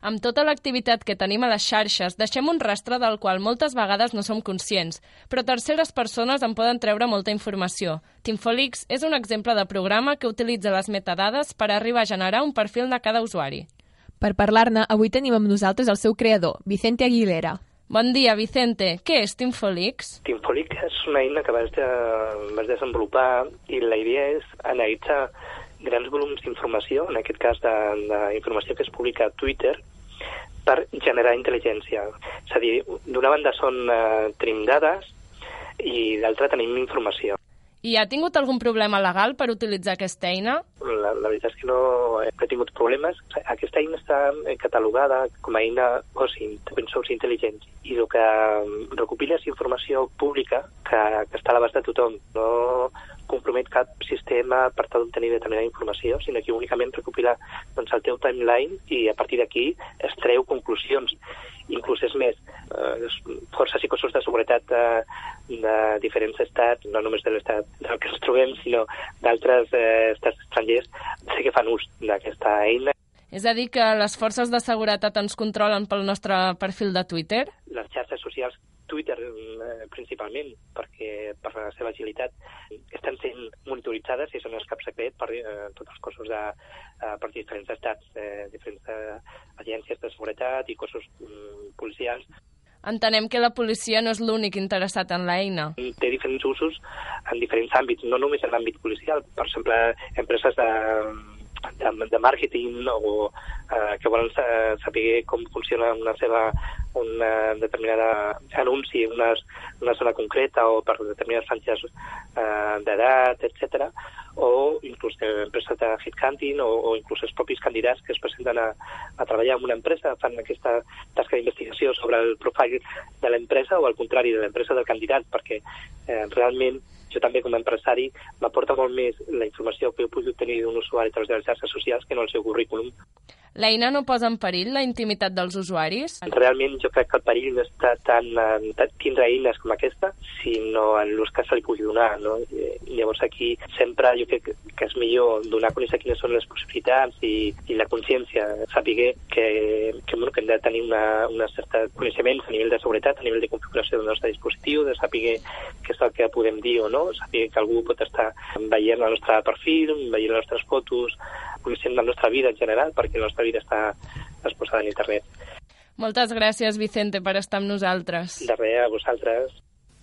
Amb tota l'activitat que tenim a les xarxes, deixem un rastre del qual moltes vegades no som conscients, però terceres persones en poden treure molta informació. Teamfolix és un exemple de programa que utilitza les metadades per arribar a generar un perfil de cada usuari. Per parlar-ne, avui tenim amb nosaltres el seu creador, Vicente Aguilera. Bon dia, Vicente. Què és Teamfolix? Teamfolix és una eina que vas desenvolupar i la idea és analitzar grans volums d'informació, en aquest cas d'informació que es publica a Twitter, per generar intel·ligència. És a dir, d'una banda tenim dades i d'altra tenim informació. I ha tingut algun problema legal per utilitzar aquesta eina? La veritat és que no he tingut problemes. Aquesta eina està catalogada com a eina OSINT, Open Source Intelligence, i el que recopila és informació pública que està a l'abast de tothom. No compromet cap sistema per tal d'obtenir determinada informació, sinó que únicament recopila el teu timeline i a partir d'aquí es treu conclusions. Inclús és més, forces i cossos de seguretat de diferents estats, no només de l'estat del que ens trobem, sinó d'altres estats estrangers, sí que fan ús d'aquesta eina. És a dir, que les forces de seguretat ens controlen pel nostre perfil de Twitter? Les xarxes socials, Twitter principalment, perquè per la seva agilitat estan sent monitoritzades i són els cap secret per tots els cossos per diferents estats, diferents agències de seguretat i cossos policials. Entenem que la policia no és l'únic interessat en l'eina. Té diferents usos en diferents àmbits, no només en l'àmbit policial. Per exemple, empreses de màrqueting o que volen saber com funciona una determinada anunci en una zona concreta o per determinades franges d'edat, etc. O inclús empreses de headhunting o inclús els propis candidats que es presenten a treballar en una empresa, fan aquesta tasca d'investigació sobre el profile de l'empresa o al contrari de l'empresa del candidat, perquè realment jo també com a empresari m'aporta molt més la informació que jo puc obtenir d'un usuari a través de les xarxes socials que no el seu currículum. L'eina no posa en perill la intimitat dels usuaris? Realment jo crec que el perill no està tant en tindre eines com aquesta, sinó en l'ús que se li pugui donar, no? Llavors aquí sempre jo crec que és millor donar a conèixer quines són les possibilitats i la consciència, saber que hem de tenir un cert coneixement a nivell de seguretat, a nivell de configuració del nostre dispositiu, de saber què és el que podem dir o no, saber que algú pot estar veient el nostre perfil, veient les nostres fotos, coneixent la nostra vida en general, perquè la nostra vida està exposada en internet. Moltes gràcies, Vicente, per estar amb nosaltres. De res, a vosaltres.